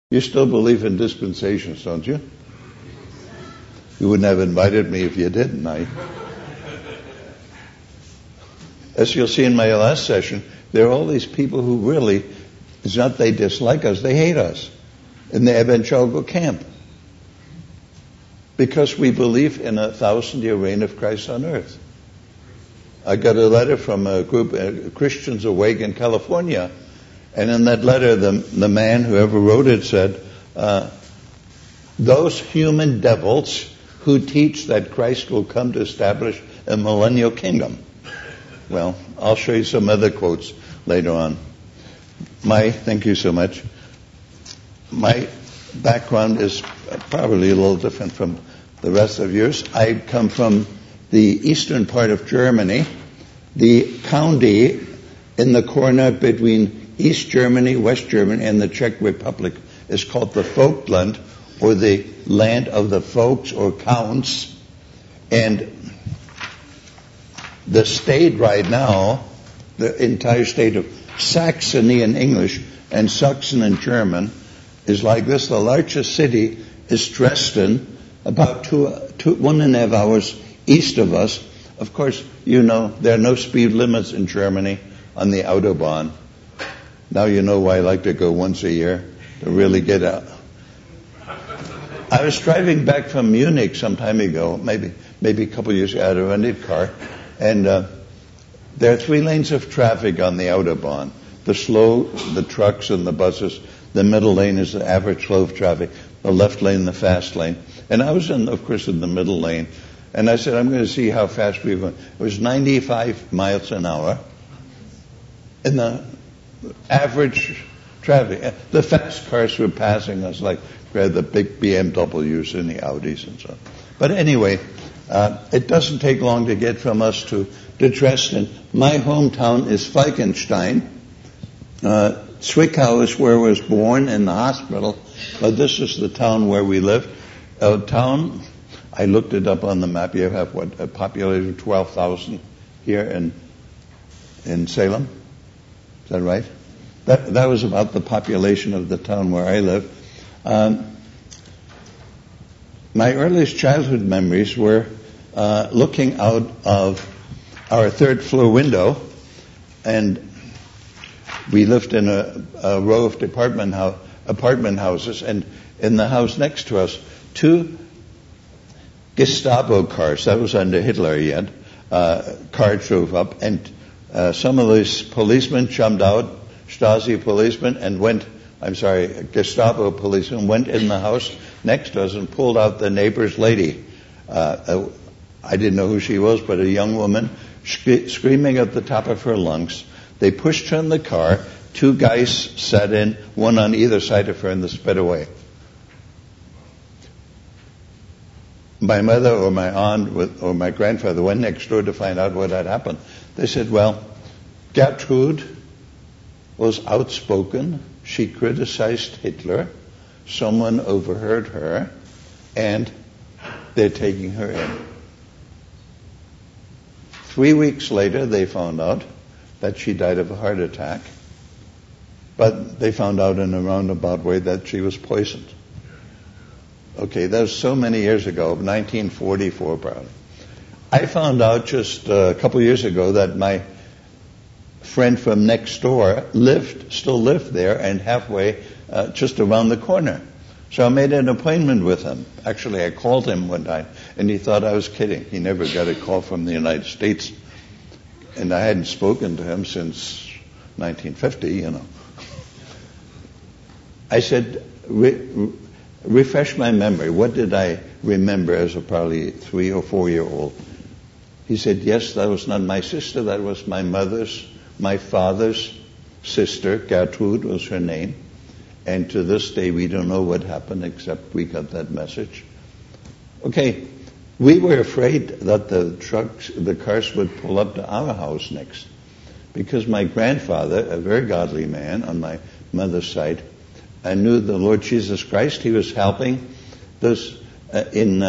You still believe in dispensations, don't you? You wouldn't have invited me if you didn't. As you'll see in my last session, there are all these people who really, it's not they dislike us, they hate us in the evangelical camp. Because we believe in a 1,000-year reign of Christ on earth. I got a letter from a group of Christians awake in California. And in that letter, the man, whoever wrote it, said, those human devils who teach that Christ will come to establish a millennial kingdom. Well, I'll show you some other quotes later on. Thank you so much. My background is probably a little different from the rest of yours. I come from the eastern part of Germany. The county in the corner between East Germany, West Germany, and the Czech Republic is called the Vogtland, or the land of the folks or counts. And the state right now, the entire state of Saxony in English and Sachsen in German, is like this. The largest city is Dresden, about 1.5 hours east of us. Of course, you know there are no speed limits in Germany on the Autobahn. Now you know why I like to go once a year to really get out. I was driving back from Munich some time ago, maybe a couple of years ago. I had a rented car, and there are 3 lanes of traffic on the Autobahn. The slow, the trucks and the buses. The middle lane is the average flow of traffic. The left lane, the fast lane. And I was of course, in the middle lane. And I said, I'm going to see how fast we went. It was 95 miles an hour in the average traffic. The fast cars were passing us like we had the big BMWs and the Audis and so on. But anyway, it doesn't take long to get from us to Dresden. My hometown is Falkenstein. Zwickau is where I was born in the hospital, but this is the town where we live. A town, I looked it up on the map. You have a population of 12,000 here in Salem. Is that right? That was about the population of the town where I live. My earliest childhood memories were looking out of our 3rd floor window, and we lived in a row of apartment houses, and in the house next to us, 2 Gestapo cars, that was under Hitler yet, cars drove up, and some of these policemen jumped out, Stasi policemen, Gestapo policemen went in the house next to us and pulled out the neighbor's lady. I didn't know who she was, but a young woman screaming at the top of her lungs. They pushed her in the car. 2 guys sat in, one on either side of her, and they sped away. My mother or my aunt or my grandfather went next door to find out what had happened. They said, well, Gertrude was outspoken. She criticized Hitler. Someone overheard her, and they're taking her in. 3 weeks later, they found out that she died of a heart attack, but they found out in a roundabout way that she was poisoned. Okay, that was so many years ago, 1944 probably. I found out just a couple years ago that my friend from next door still lived there, and halfway, just around the corner. So I made an appointment with him. Actually, I called him one time, and he thought I was kidding. He never got a call from the United States. And I hadn't spoken to him since 1950, you know. I said, refresh my memory. What did I remember as a probably 3 or 4 year old? He said, yes, that was not my sister. That was my father's sister. Gertrude was her name. And to this day, we don't know what happened except we got that message. Okay. We were afraid that the cars would pull up to our house next, because my grandfather, a very godly man on my mother's side, I knew the Lord Jesus Christ. He was helping those in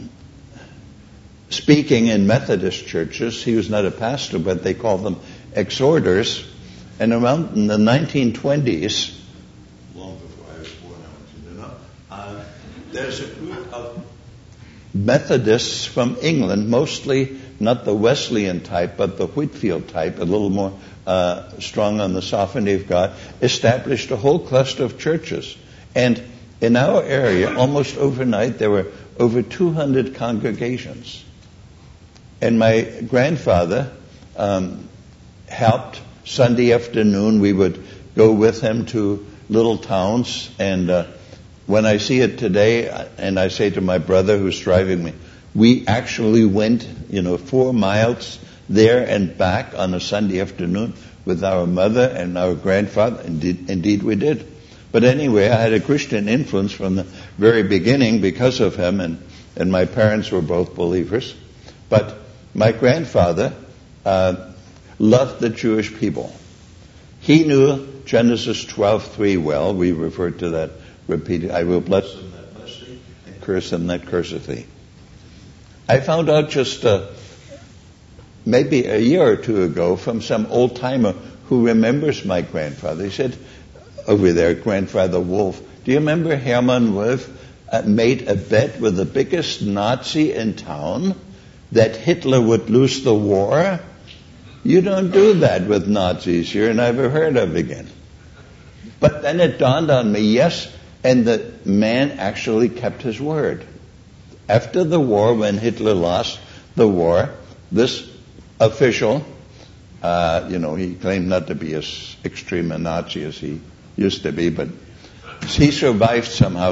speaking in Methodist churches. He was not a pastor, but they called them exhorters. And around in the 1920s, long before before I was born, I want you to know. There's a group of Methodists from England, mostly not the Wesleyan type, but the Whitfield type, a little more strong on the sovereignty of God, established a whole cluster of churches. And in our area, almost overnight, there were over 200 congregations. And my grandfather helped. Sunday afternoon, we would go with him to little towns. And when I see it today, and I say to my brother who's driving me, we actually went, 4 miles there and back on a Sunday afternoon with our mother and our grandfather. Indeed we did. But anyway, I had a Christian influence from the very beginning because of him, and my parents were both believers. But my grandfather loved the Jewish people. He knew Genesis 12:3 well. We refer to that repeatedly. I will bless them that bless thee, and curse them that curseth thee. I found out just maybe a year or two ago from some old-timer who remembers my grandfather. He said, over there, Grandfather Wolf, do you remember Hermann Wolf made a bet with the biggest Nazi in town that Hitler would lose the war? You don't do that with Nazis. You're never heard of again. But then it dawned on me, yes, and the man actually kept his word. After the war, when Hitler lost the war, this official, he claimed not to be as extreme a Nazi as he used to be, but he survived somehow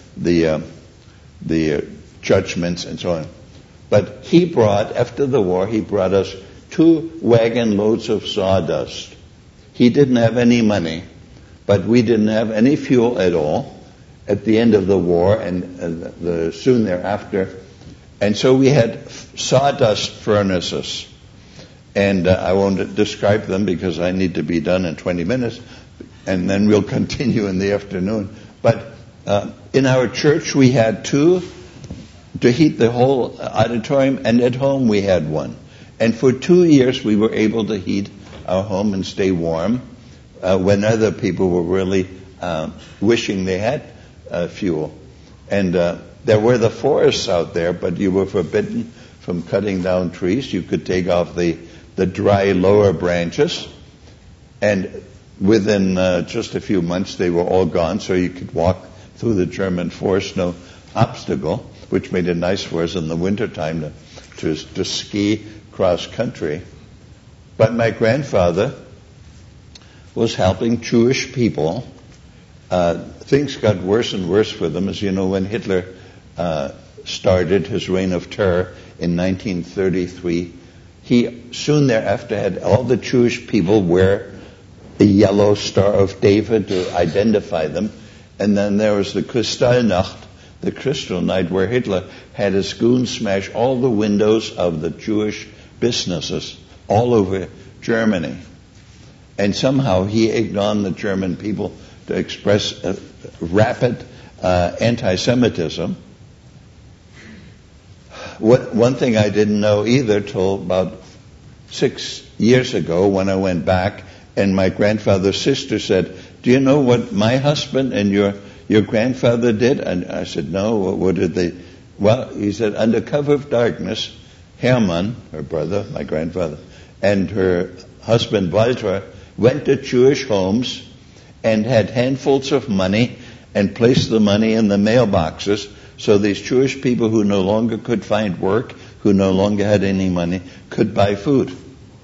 the judgments and so on. But after the war, he brought us 2 wagon loads of sawdust. He didn't have any money, but we didn't have any fuel at all at the end of the war and soon thereafter. And so we had sawdust furnaces. And I won't describe them because I need to be done in 20 minutes, and then we'll continue in the afternoon. But in our church we had 2 to heat the whole auditorium, and at home we had 1. And for 2 years we were able to heat our home and stay warm when other people were really wishing they had fuel. And there were the forests out there, but you were forbidden from cutting down trees. You could take off the dry lower branches, and within just a few months they were all gone, so you could walk through the German forest, no obstacle, which made it nice for us in the wintertime to ski cross country. But my grandfather was helping Jewish people. Things got worse and worse for them. As you know, when Hitler started his reign of terror in 1933, he soon thereafter had all the Jewish people wear the yellow Star of David to identify them. And then there was the Kristallnacht, the Crystal Night, where Hitler had his goons smash all the windows of the Jewish businesses all over Germany. And somehow he egged on the German people to express rapid anti-Semitism. One thing I didn't know either till about 6 years ago when I went back, and my grandfather's sister said, do you know what my husband and your grandfather did? And I said, no, what did they? Well, he said, under cover of darkness, Hermann, her brother, my grandfather, and her husband Walter went to Jewish homes and had handfuls of money and placed the money in the mailboxes so these Jewish people who no longer could find work, who no longer had any money, could buy food.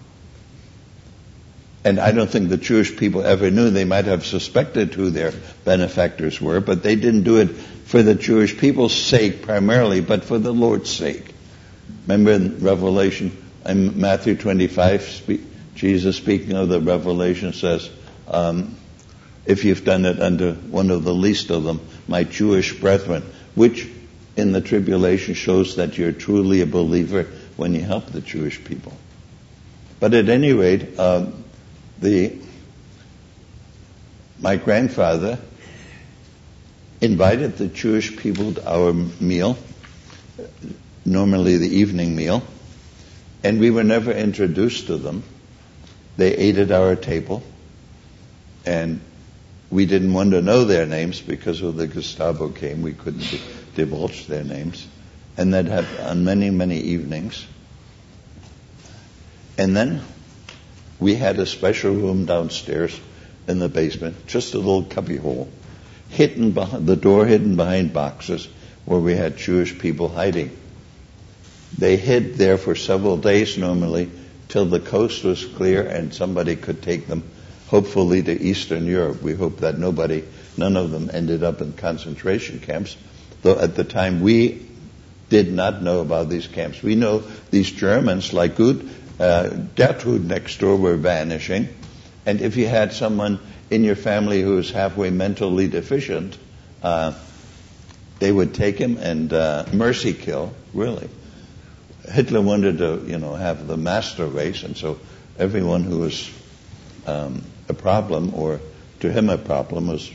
And I don't think the Jewish people ever knew. They might have suspected who their benefactors were, but they didn't do it for the Jewish people's sake primarily, but for the Lord's sake. Remember in Revelation, in Matthew 25, Jesus speaking of the Revelation says, if you've done it under one of the least of them, my Jewish brethren, which in the tribulation shows that you're truly a believer when you help the Jewish people. But at any rate, my grandfather invited the Jewish people to our meal, normally the evening meal, and we were never introduced to them. They ate at our table, and we didn't want to know their names because when the Gestapo came, we couldn't divulge their names. And that happened on many, many evenings. And then we had a special room downstairs in the basement, just a little cubbyhole, hidden behind the door, hidden behind boxes, where we had Jewish people hiding. They hid there for several days normally, till the coast was clear and somebody could take them, hopefully to Eastern Europe. We hope that none of them ended up in concentration camps, though at the time we did not know about these camps. We know these Germans, like Gertrud next door, were vanishing. And if you had someone in your family who was halfway mentally deficient, they would take him and mercy kill, really. Hitler wanted to, have the master race, and so everyone who was a problem, or to him a problem, was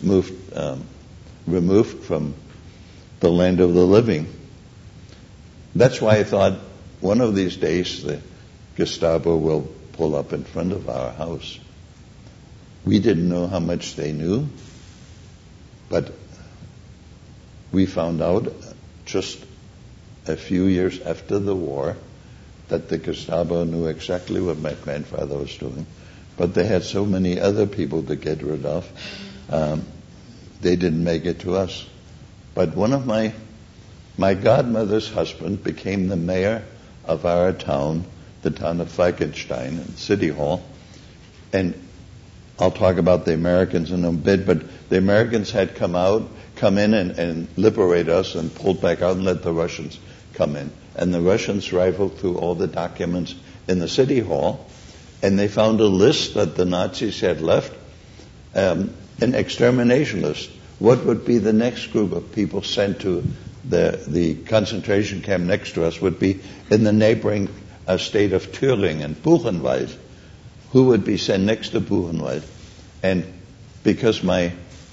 removed from the land of the living. That's why I thought one of these days the Gestapo will pull up in front of our house. We didn't know how much they knew, but we found out just a few years after the war that the Gestapo knew exactly what my grandfather was doing, but they had so many other people to get rid of, they didn't make it to us. But one of my godmother's husband became the mayor of our town, the town of Falkenstein, in City Hall. And I'll talk about the Americans in a bit, but the Americans had come in and liberate us and pulled back out and let the Russians come in. And the Russians rifled through all the documents in the City Hall, and they found a list that the Nazis had left, an extermination list. What would be the next group of people sent to the concentration camp next to us would be in the neighboring state of Thüringen, Buchenwald. Who would be sent next to Buchenwald? And because my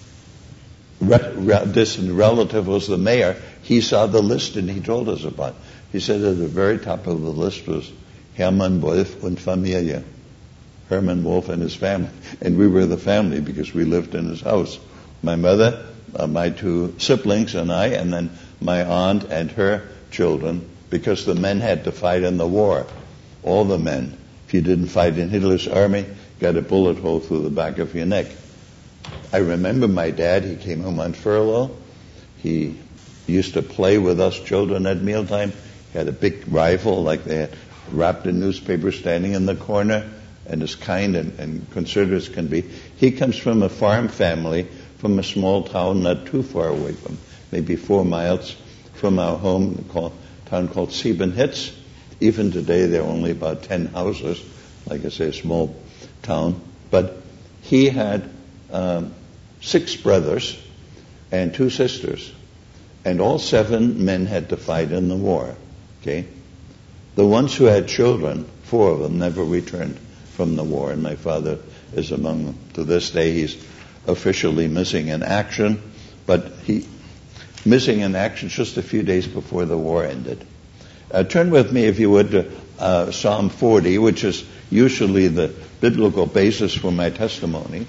distant relative was the mayor, he saw the list and he told us about it. He said at the very top of the list was Hermann Wolf und Familie. Herman Wolf and his family. And we were the family because we lived in his house. My mother, my two siblings and I, and then my aunt and her children, because the men had to fight in the war. All the men. If you didn't fight in Hitler's army, you got a bullet hole through the back of your neck. I remember my dad, he came home on furlough. He used to play with us children at mealtime. He had a big rifle like they had wrapped in newspaper standing in the corner, and as kind and considerate as can be. He comes from a farm family from a small town not too far away from, maybe 4 miles from our home, town called Siebenhitz. Even today there are only about 10 houses, like I say, a small town. But he had 6 brothers and 2 sisters, and all 7 men had to fight in the war. Okay, the ones who had children, 4 of them never returned from the war, and my father is among them. To this day, he's officially missing in action, but missing in action just a few days before the war ended. Turn with me, if you would, to Psalm 40, which is usually the biblical basis for my testimony.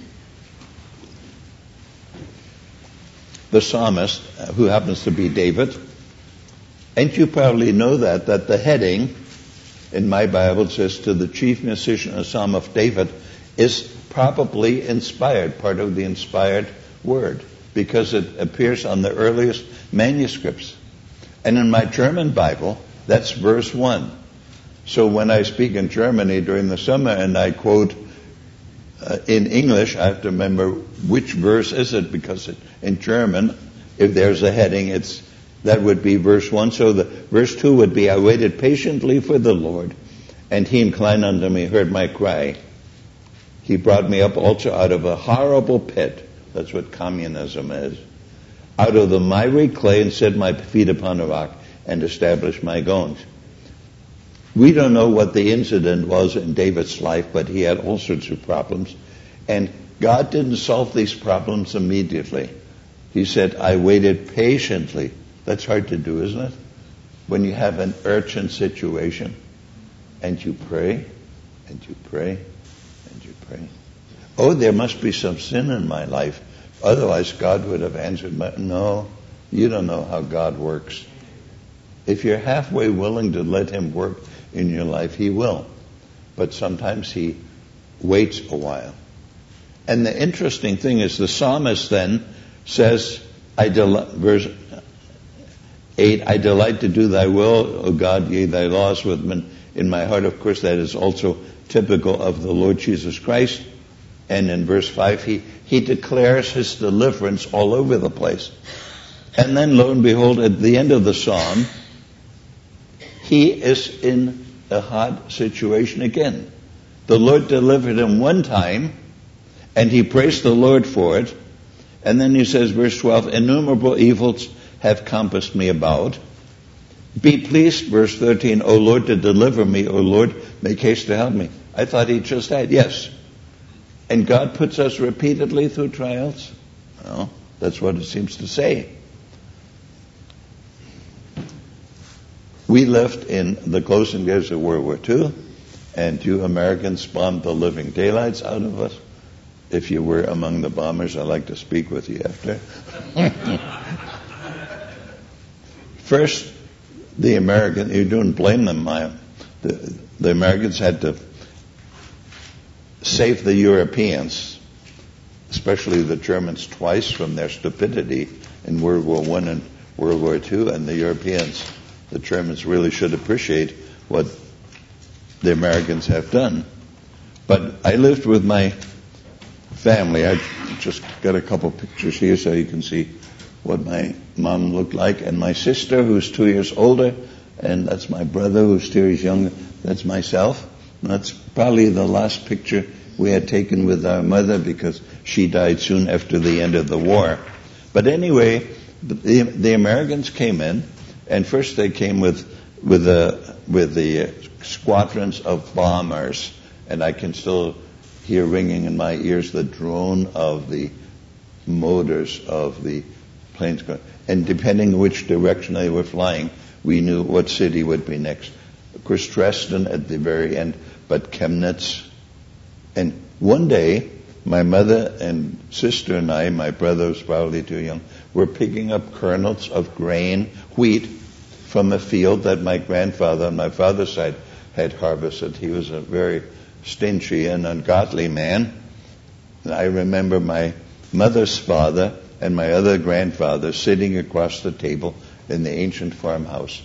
The psalmist, who happens to be David, and you probably know that the heading in my Bible says to the chief musician, a psalm of David, is probably inspired, part of the inspired word, because it appears on the earliest manuscripts. And in my German Bible, that's verse 1. So when I speak in Germany during the summer and I quote in English, I have to remember which verse is it, because in German, if there's a heading, that would be verse 1. So the verse 2 would be, I waited patiently for the Lord, and he inclined unto me, heard my cry. He brought me up also out of a horrible pit. That's what communism is. Out of the miry clay, and set my feet upon a rock, and established my goings. We don't know what the incident was in David's life, but he had all sorts of problems. And God didn't solve these problems immediately. He said, I waited patiently. That's hard to do, isn't it? When you have an urgent situation, and you pray, and you pray, and you pray. oh, there must be some sin in my life. Otherwise, God would have answered, no, you don't know how God works. If you're halfway willing to let him work in your life, he will. But sometimes he waits a while. And the interesting thing is the psalmist then says, verse 8, I delight to do thy will, O God, yea, thy laws within in my heart. Of course, that is also typical of the Lord Jesus Christ. And in verse 5, he declares his deliverance all over the place. And then, lo and behold, at the end of the psalm, he is in a hard situation again. The Lord delivered him one time, and he praised the Lord for it. And then he says, verse 12, innumerable evils have compassed me about. Be pleased, verse 13, O Lord, to deliver me. O Lord, make haste to help me. I thought he just died. Yes. And God puts us repeatedly through trials? Well, that's what it seems to say. We lived in the closing days of World War II, and you Americans bombed the living daylights out of us. If you were among the bombers, I'd like to speak with you after. First, the Americans, you don't blame them. The Americans had to save the Europeans, especially the Germans, twice from their stupidity in World War I and World War II. And the Europeans, the Germans, really should appreciate what the Americans have done. But I lived with my family. I just got a couple pictures here so you can see what my mom looked like. And my sister, who's 2 years older, and that's my brother, who's 2 years younger. That's myself. And that's probably the last picture we had taken with our mother because she died soon after the end of the war. But anyway, the Americans came in, and first they came with the squadrons of bombers, and I can still hear ringing in my ears the drone of the motors of the planes going. And depending which direction they were flying, we knew what city would be next. Of course, Dresden at the very end, but Chemnitz. And one day, my mother and sister and I, my brother was probably too young, were picking up kernels of grain, wheat, from a field that my grandfather on my father's side had harvested. He was a very stingy and ungodly man. And I remember my mother's father and my other grandfather sitting across the table in the ancient farmhouse.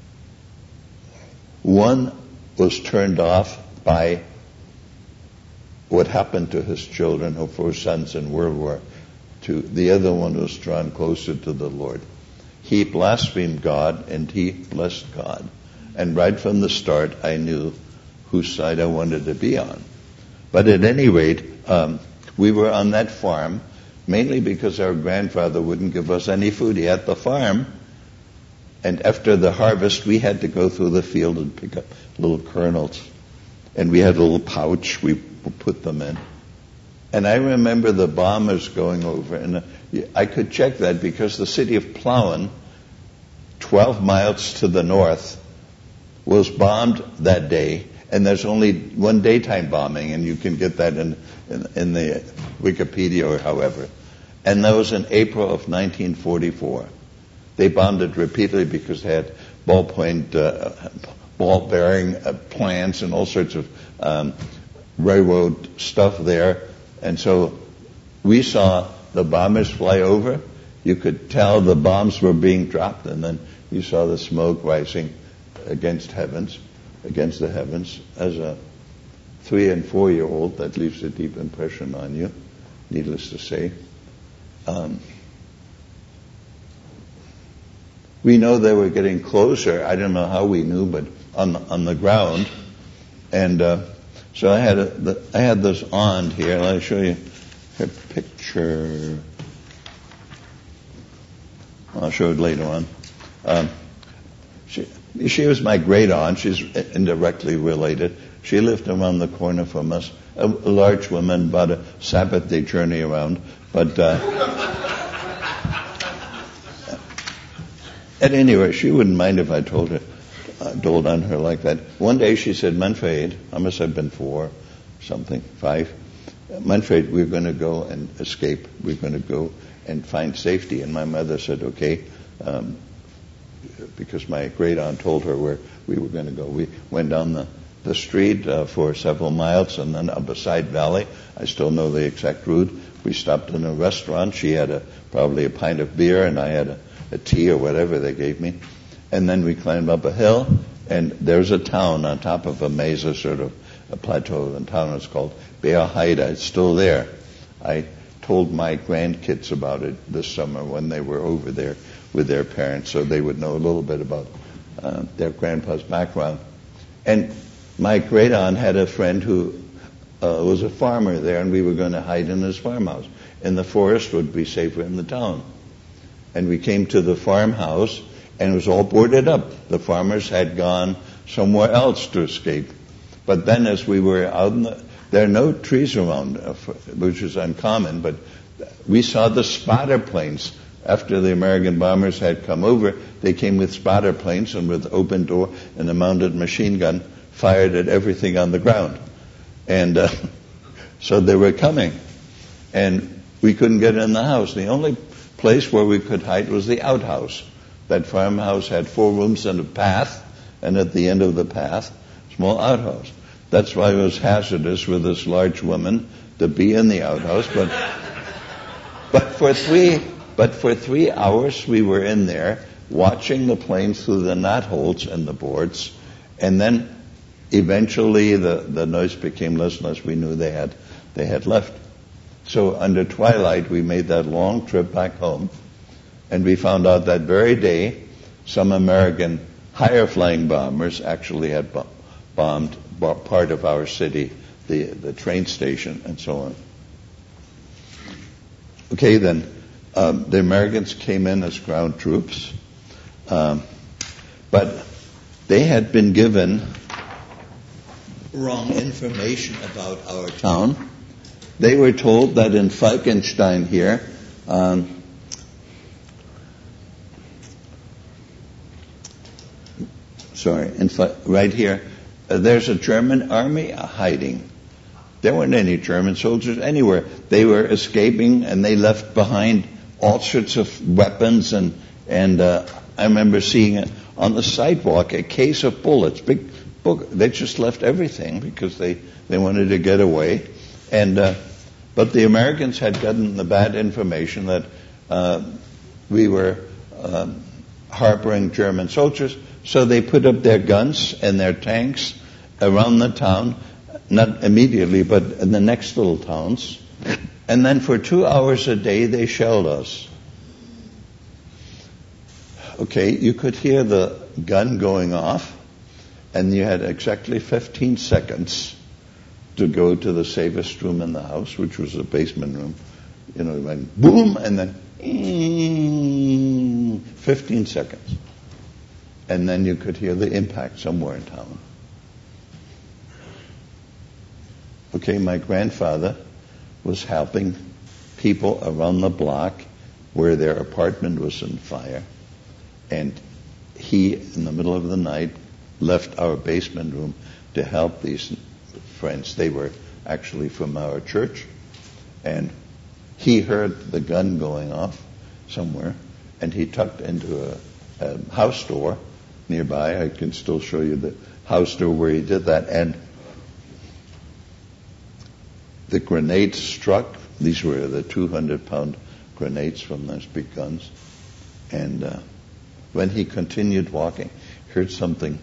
One was turned off by what happened to his children, or 4 sons in World War II. The other one was drawn closer to the Lord. He blasphemed God, and he blessed God. And right from the start, I knew whose side I wanted to be on. But at any rate, we were on that farm, mainly because our grandfather wouldn't give us any food. He had the farm, and after the harvest, we had to go through the field and pick up little kernels. And we had a little pouch we put them in. And I remember the bombers going over, and I could check that because the city of Plauen, 12 miles to the north, was bombed that day. And there's only one daytime bombing, and you can get that in the Wikipedia or however. And that was in April of 1944. They bombed it repeatedly because they had ball-bearing plants and all sorts of railroad stuff there. And so we saw the bombers fly over. You could tell the bombs were being dropped, and then you saw the smoke rising against the heavens. As a 3 and 4 year old, that leaves a deep impression on you, needless to say. We know they were getting closer. I don't know how we knew, but on the ground. And so I had this aunt here. I'll show you her picture. I'll show it later on. She was my great aunt. She's indirectly related. She lived around the corner from us. A large woman, about a Sabbath day journey around. But at any rate, she wouldn't mind if I told on her like that. One day she said, Manfred, I must have been 4, 5. Manfred, we're going to go and escape. We're going to go and find safety. And my mother said, okay, because my great aunt told her where we were going to go. We went down the street for several miles and then up a side valley. I still know the exact route. We stopped in a restaurant. She had probably a pint of beer and I had a tea or whatever they gave me. And then we climbed up a hill, and there's a town on top of a mesa, sort of a plateau. The town is called Beahaida. It's still there. I told my grandkids about it this summer when they were over there with their parents, so they would know a little bit about their grandpa's background. And my great aunt had a friend who was a farmer there, and we were going to hide in his farmhouse. And the forest would be safer in the town. And we came to the farmhouse, and it was all boarded up. The farmers had gone somewhere else to escape. But then as we were out there are no trees around, which is uncommon, but we saw the spotter planes. After the American bombers had come over, they came with spotter planes and with open door and a mounted machine gun fired at everything on the ground. And so they were coming. And we couldn't get in the house. The only place where we could hide was the outhouse. That farmhouse had 4 rooms and a path, and at the end of the path, small outhouse. That's why it was hazardous with this large woman to be in the outhouse. But for 3 hours we were in there watching the planes through the knotholes in the boards, and then eventually the noise became less and less. We knew they had left. So under twilight we made that long trip back home, and we found out that very day some American higher flying bombers actually had bombed part of our city, the train station and so on. Okay, then the Americans came in as ground troops, but they had been given wrong information about our town. They were told that in Falkenstein here, right here, there's a German army hiding. There weren't any German soldiers anywhere. They were escaping, and they left behind all sorts of weapons. And I remember seeing on the sidewalk a case of bullets, big book. They just left everything because they wanted to get away. But the Americans had gotten the bad information that we were harboring German soldiers. So they put up their guns and their tanks around the town, not immediately, but in the next little towns. And then for 2 hours a day, they shelled us. Okay, you could hear the gun going off, and you had exactly 15 seconds to go to the safest room in the house, which was the basement room. It went boom, and then 15 seconds. And then you could hear the impact somewhere in town. Okay, my grandfather was helping people around the block where their apartment was on fire. And he, in the middle of the night, left our basement room to help these friends. They were actually from our church. And he heard the gun going off somewhere, and he tucked into a house door nearby. I can still show you the house door where he did that. And the grenades struck. These were the 200-pound grenades from those big guns. And when he continued walking, he heard something,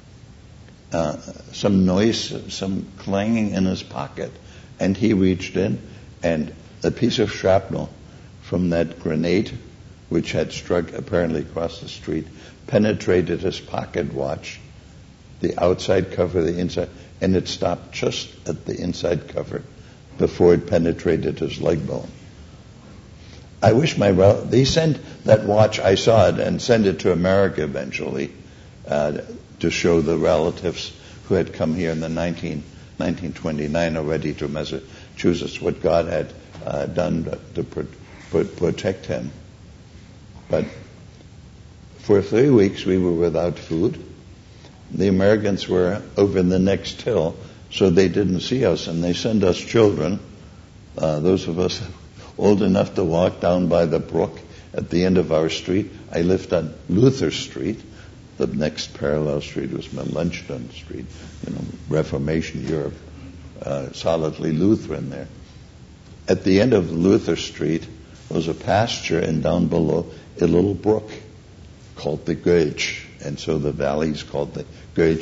some noise, some clanging in his pocket. And he reached in, and a piece of shrapnel from that grenade, which had struck apparently across the street, penetrated his pocket watch, the outside cover, the inside, and it stopped just at the inside cover before it penetrated his leg bone. I wish they sent that watch, I saw it, and sent it to America eventually to show the relatives who had come here in the 1929 already to Massachusetts what God had done to protect him. But for 3 weeks we were without food. The Americans were over in the next hill, so they didn't see us, and they sent us children Those of us old enough to walk down by the brook at the end of our street. I lived on Luther Street. The next parallel street was Melanchthon Street, Reformation Europe, solidly Lutheran there. At the end of Luther Street was a pasture, and down below a little brook called the Gurch, and so the valley is called the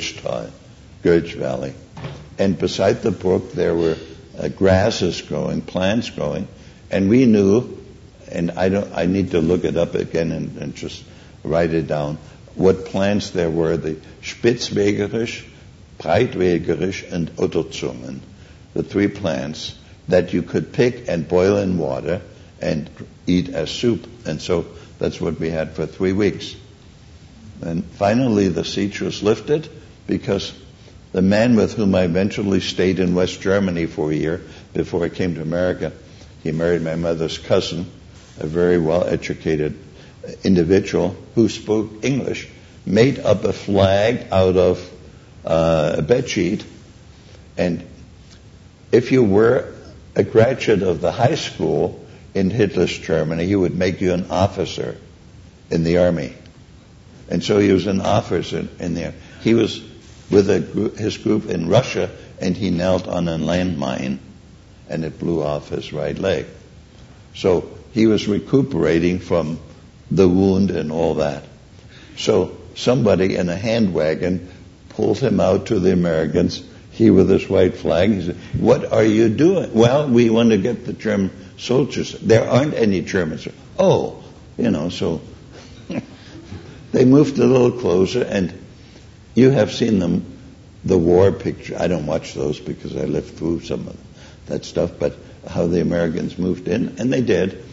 Gurch Valley. And beside the brook there were grasses growing, plants growing, and we knew, and I need to look it up again and just write it down, what plants there were: the Spitzwegerisch, Breitwegerisch, and Otterzungen, the three plants that you could pick and boil in water and eat as soup. And so that's what we had for 3 weeks. And finally the siege was lifted because the man with whom I eventually stayed in West Germany for a year before I came to America, he married my mother's cousin, a very well-educated individual who spoke English, made up a flag out of a bedsheet. And if you were a graduate of the high school in Hitler's Germany, he would make you an officer in the army. And so he was an officer in there. He was with his group in Russia, and he knelt on a landmine, and it blew off his right leg. So he was recuperating from the wound and all that. So somebody in a hand wagon pulled him out to the Americans, he with his white flag. He said, "What are you doing?" "Well, we want to get the German soldiers." "There aren't any Germans." "Oh, so they moved a little closer, and you have seen the war picture. I don't watch those because I lived through some of that stuff, but how the Americans moved in, and they did.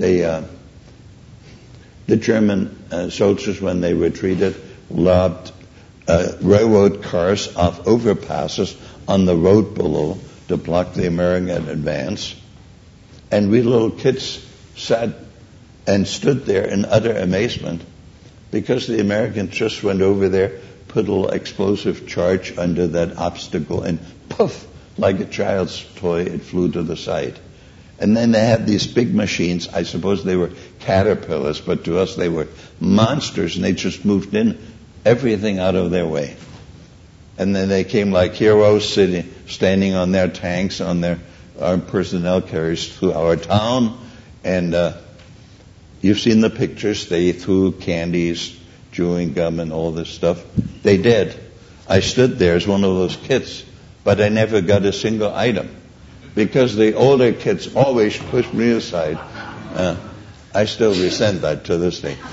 The German soldiers, when they retreated, lobbed railroad cars off overpasses on the road below to block the American advance. And we little kids sat and stood there in utter amazement because the Americans just went over there, put a little explosive charge under that obstacle, and poof, like a child's toy, it flew to the side. And then they had these big machines. I suppose they were caterpillars, but to us they were monsters, and they just moved in everything out of their way. And then they came like heroes, standing on their tanks, on their armed personnel carriers through our town. And you've seen the pictures. They threw candies, chewing gum, and all this stuff. They did. I stood there as one of those kids, but I never got a single item because the older kids always pushed me aside. I still resent that to this day.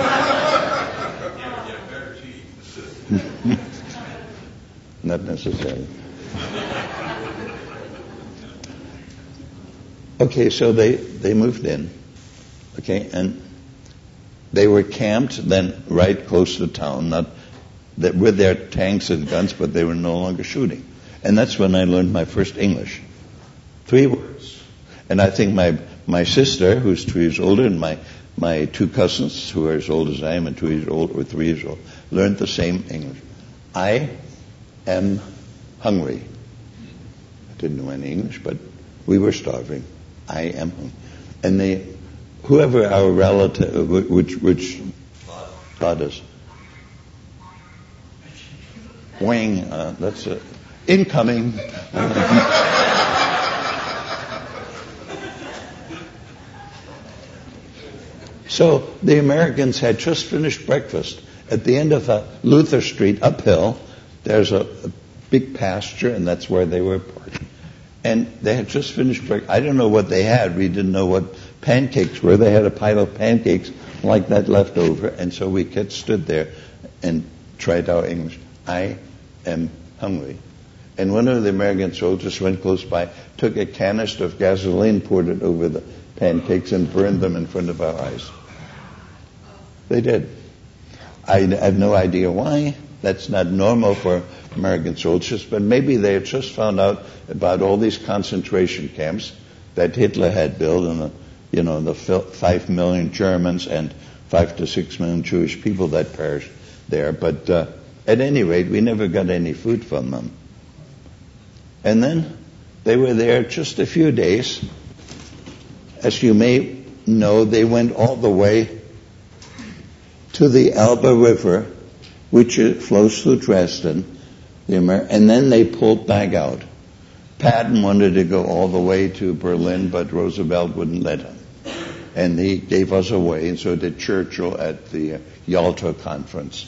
Not necessarily. Okay, so they moved in. Okay, and they were camped then right close to town, not that with their tanks and guns, but they were no longer shooting. And that's when I learned my first English. 3 words. And I think my sister, who's 2 years older, and my 2 cousins, who are as old as I am and 2 years old or 3 years old, learned the same English. I am hungry. I didn't know any English, but we were starving. I am hungry. And whoever our relative, which taught us, wing, that's it. Incoming. So the Americans had just finished breakfast. At the end of Luther Street, uphill, there's a big pasture, and that's where they were parked. And they had just finished breakfast. I don't know what they had. We didn't know what pancakes were. They had a pile of pancakes like that left over, and so we kids stood there and tried our English. I am hungry. And one of the American soldiers went close by, took a canister of gasoline, poured it over the pancakes, and burned them in front of our eyes. They did. I have no idea why. That's not normal for American soldiers, but maybe they had just found out about all these concentration camps that Hitler had built, and the 5 million Germans and 5 to 6 million Jewish people that perished there. But at any rate, we never got any food from them. And then they were there just a few days, as you may know, they went all the way to the Elbe River, which flows through Dresden, and then they pulled back out. Patton wanted to go all the way to Berlin, but Roosevelt wouldn't let him. And he gave us away, and so did Churchill at the Yalta Conference.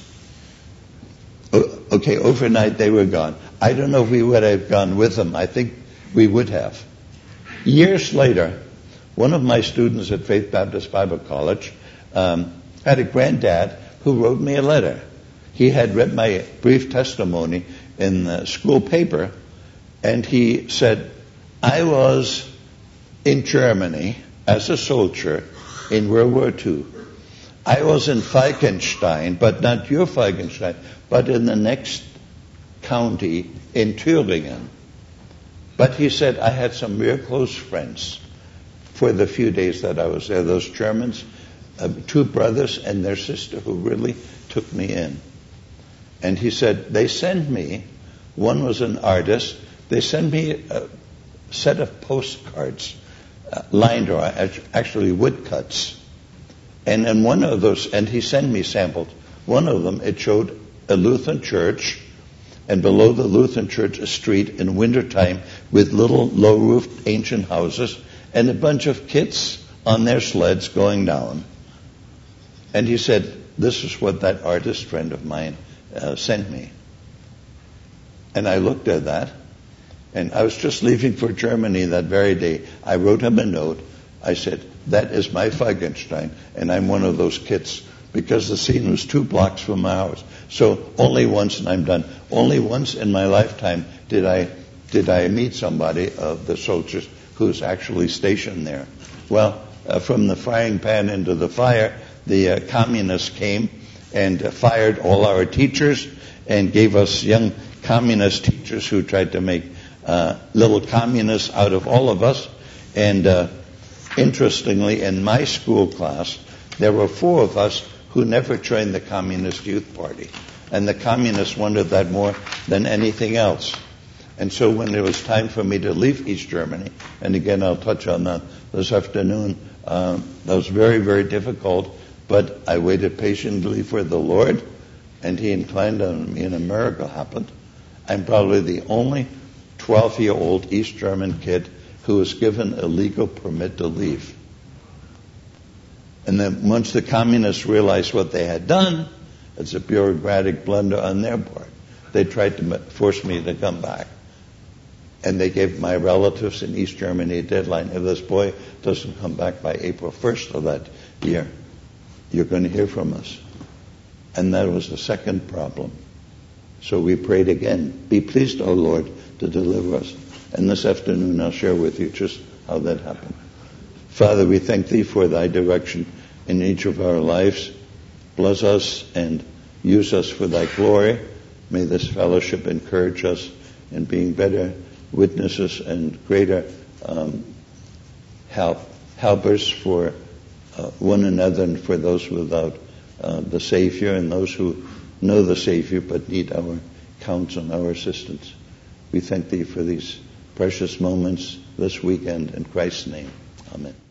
Okay, overnight they were gone. I don't know if we would have gone with them. I think we would have. Years later, one of my students at Faith Baptist Bible College had a granddad who wrote me a letter. He had read my brief testimony in the school paper, and he said, I was in Germany as a soldier in World War II. I was in Falkenstein, but not your Falkenstein, but in the next county in Thüringen. But he said, I had some real close friends for the few days that I was there. Those Germans, 2 brothers and their sister who really took me in. And he said, they sent me, one was an artist, they sent me a set of postcards, line drawing, actually woodcuts. And in one of those, and he sent me samples, one of them, it showed a Lutheran church, and below the Lutheran church, a street in wintertime with little low-roofed ancient houses, and a bunch of kids on their sleds going down. And he said, this is what that artist friend of mine sent me. And I looked at that, and I was just leaving for Germany that very day. I wrote him a note. I said, that is my Falkenstein, and I'm one of those kids, because the scene was 2 blocks from my house. So only once, and I'm done, only once in my lifetime did I meet somebody of the soldiers who's actually stationed there. Well, from the frying pan into the fire, the communists came and fired all our teachers and gave us young communist teachers who tried to make little communists out of all of us. And interestingly, in my school class, there were 4 of us who never joined the Communist Youth Party. And the communists wanted that more than anything else. And so when it was time for me to leave East Germany, and again I'll touch on that this afternoon, that was very, very difficult, but I waited patiently for the Lord, and He inclined on me, and a miracle happened. I'm probably the only 12-year-old East German kid who was given a legal permit to leave. And then once the communists realized what they had done, it's a bureaucratic blunder on their part. They tried to force me to come back. And they gave my relatives in East Germany a deadline. If this boy doesn't come back by April 1st of that year, you're going to hear from us. And that was the second problem. So we prayed again, be pleased, O Lord, to deliver us. And this afternoon I'll share with you just how that happened. Father, we thank Thee for Thy direction in each of our lives. Bless us and use us for Thy glory. May this fellowship encourage us in being better witnesses and greater helpers for one another and for those without the Savior and those who know the Savior but need our counsel and our assistance. We thank Thee for these precious moments this weekend in Christ's name. Amen.